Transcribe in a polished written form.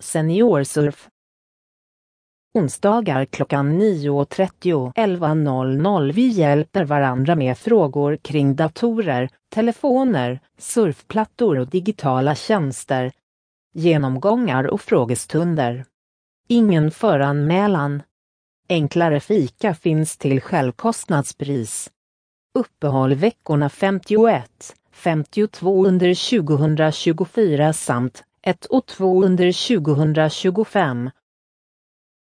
Seniorsurf. Onsdagar klockan 9.30 11.00. Vi hjälper varandra med frågor kring datorer, telefoner, surfplattor och digitala tjänster. Genomgångar och frågestunder. Ingen föranmälan. Enklare fika finns till självkostnadspris. Uppehåll veckorna 51, 52 under 2024 samt 1 och 2 under 2025.